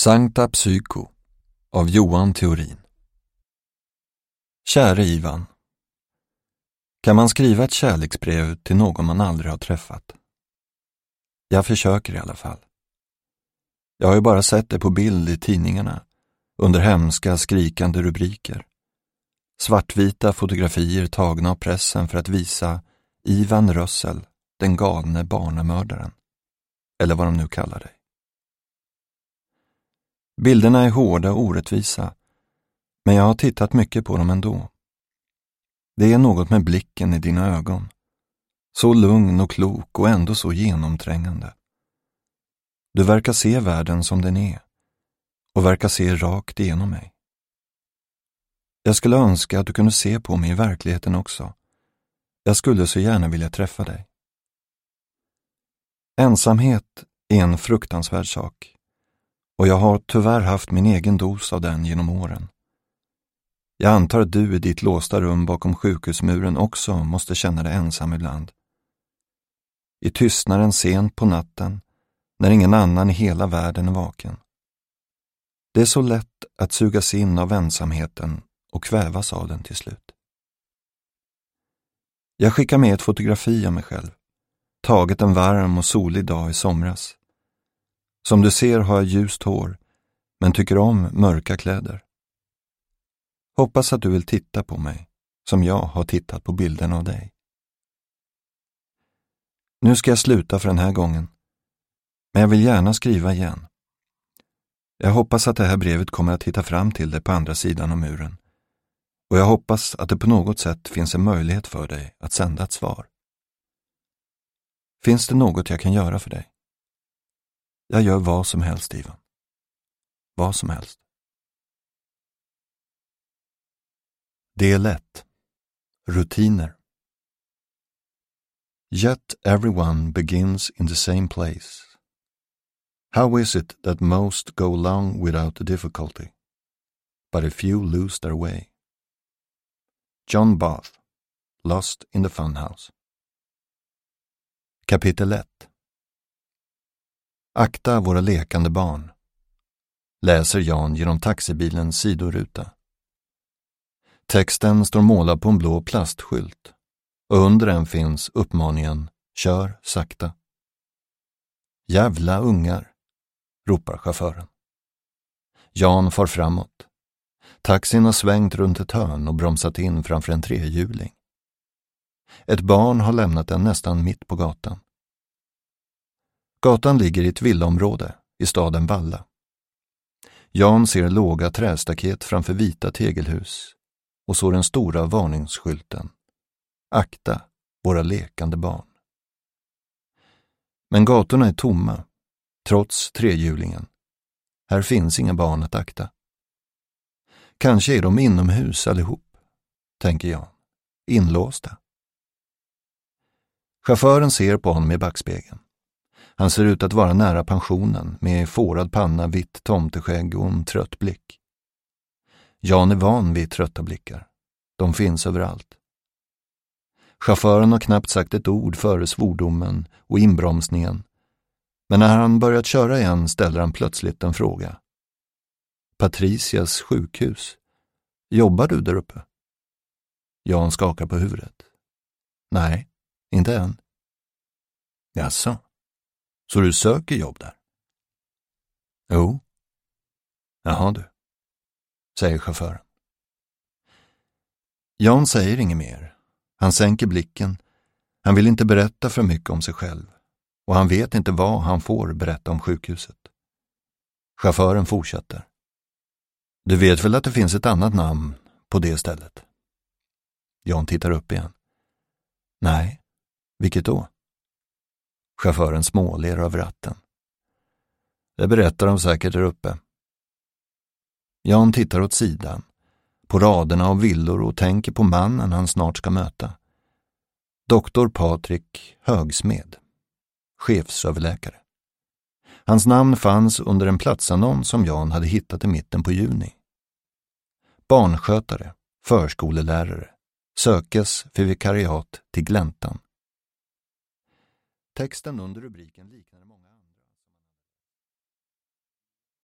Sancta Psycho av Johan Theorin. Käre Ivan. Kan man skriva ett kärleksbrev till någon man aldrig har träffat? Jag försöker i alla fall. Jag har ju bara sett det på bild i tidningarna, under hemska skrikande rubriker. Svartvita fotografier tagna av pressen för att visa Ivan Rössel, den galne barnamördaren. Eller vad de nu kallar dig. Bilderna är hårda och orättvisa, men jag har tittat mycket på dem ändå. Det är något med blicken i dina ögon. Så lugn och klok och ändå så genomträngande. Du verkar se världen som den är och verkar se rakt igenom mig. Jag skulle önska att du kunde se på mig i verkligheten också. Jag skulle så gärna vilja träffa dig. Ensamhet är en fruktansvärd sak. Och jag har tyvärr haft min egen dos av den genom åren. Jag antar att du i ditt låsta rum bakom sjukhusmuren också måste känna dig ensam ibland. I tystnaden sent på natten, när ingen annan i hela världen är vaken. Det är så lätt att sugas in av ensamheten och kvävas av den till slut. Jag skickar med ett fotografi av mig själv, taget en varm och solig dag i somras. Som du ser har jag ljust hår, men tycker om mörka kläder. Hoppas att du vill titta på mig, som jag har tittat på bilden av dig. Nu ska jag sluta för den här gången, men jag vill gärna skriva igen. Jag hoppas att det här brevet kommer att hitta fram till dig på andra sidan av muren. Och jag hoppas att det på något sätt finns en möjlighet för dig att sända ett svar. Finns det något jag kan göra för dig? Jag gör vad som helst, Ivan. Vad som helst. Del 1. Rutiner. Yet everyone begins in the same place. How is it that most go along without difficulty, but a few lose their way? John Bath, Lost in the Funhouse. Kapitel 1. Akta våra lekande barn. Läser Jan genom taxibilens sidoruta. Texten står målad på en blå plastskylt och under den finns uppmaningen Kör sakta. Jävla ungar, ropar chauffören. Jan far framåt. Taxin har svängt runt ett hörn och bromsat in framför en trehjuling. Ett barn har lämnat den nästan mitt på gatan. Gatan ligger i ett villaområde i staden Valla. Jan ser låga trästaket framför vita tegelhus och så den stora varningsskylten. Akta våra lekande barn. Men gatorna är tomma, trots trehjulingen. Här finns inga barn att akta. Kanske är de inomhus allihop, tänker jag. Inlåsta. Chauffören ser på honom i backspegeln. Han ser ut att vara nära pensionen med fårad panna, vitt tomteskägg och en trött blick. Jan är van vid trötta blickar. De finns överallt. Chauffören har knappt sagt ett ord före svordomen och inbromsningen. Men när han börjat köra igen ställer han plötsligt en fråga. Patricias sjukhus. Jobbar du där uppe? Jan skakar på huvudet. Nej, inte än. Jaså? Så du söker jobb där? Jo. Jaha du, säger chauffören. Jan säger inget mer. Han sänker blicken. Han vill inte berätta för mycket om sig själv. Och han vet inte vad han får berätta om sjukhuset. Chauffören fortsätter. Du vet väl att det finns ett annat namn på det stället? Jan tittar upp igen. Nej, vilket då? Chauffören småler över ratten. Det berättar de säkert där uppe. Jan tittar åt sidan, på raderna av villor och tänker på mannen han snart ska möta. Doktor Patrik Högsmed, chefsöverläkare. Hans namn fanns under en platsannons som Jan hade hittat i mitten på juni. Barnskötare, förskolelärare, sökes för vikariat till Gläntan. Texten under rubriken liknar många